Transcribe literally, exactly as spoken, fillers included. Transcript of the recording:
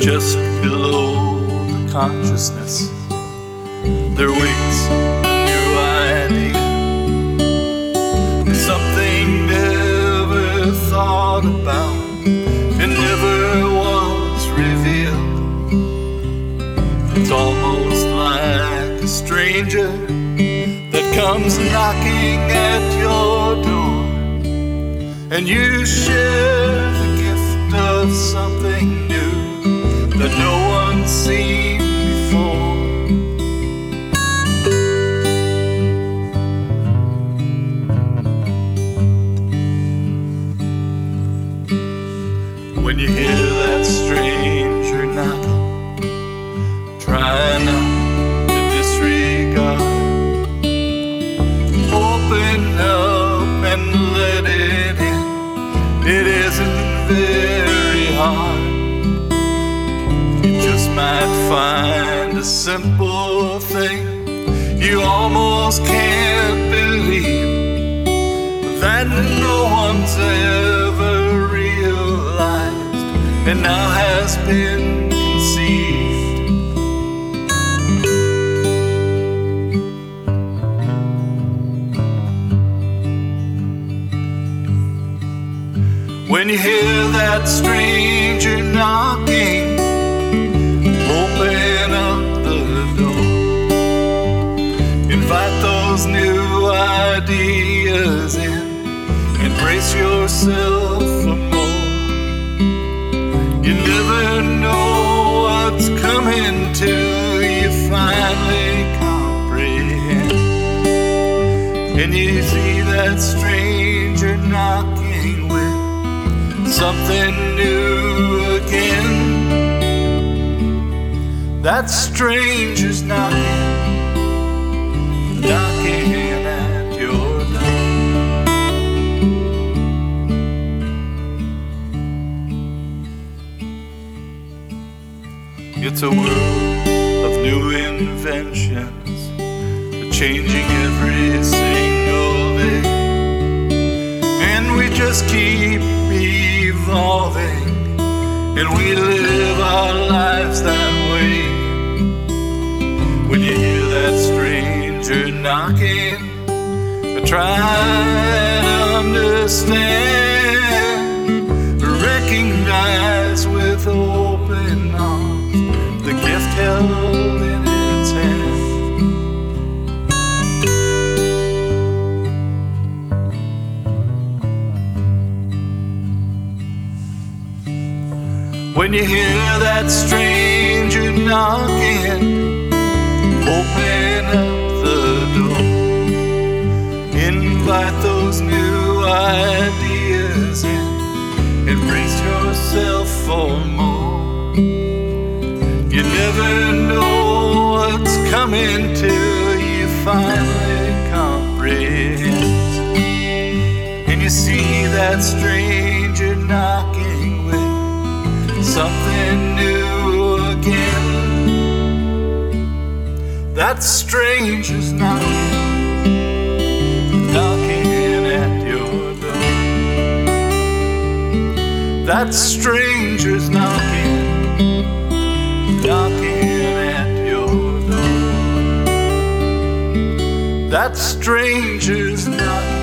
just below the consciousness. There waits a new idea, something never thought about and never was revealed. It's almost like a stranger that comes knocking at your door, and you share the gift of something new that no one's seen before. When you hear that stranger knocking, try not to disregard. Open up and let it in. It isn't very hard. You just might find a simple thing you almost can't believe, that no one's ever realized and now has been conceived. When you hear that stranger knocking, open up the door. Invite those new ideas in. Embrace yourself for more. You never know what's coming till you finally comprehend. And you see that stranger knocking with something new again. That stranger's knocking, knocking at your door. It's a world of new inventions, changing every single day, and we just keep evolving, and we live our lives that way. When you hear that stranger knocking, try to understand, recognize with open arms the gift held in its hand. When you hear that stranger knocking, open up the door. Invite those new ideas in. Embrace yourself for more. You never know what's coming till you finally comprehend. And you see that stranger knocking with something new again. That stranger's knocking, knocking at your door. That stranger's knocking, knocking at your door. That stranger's knocking.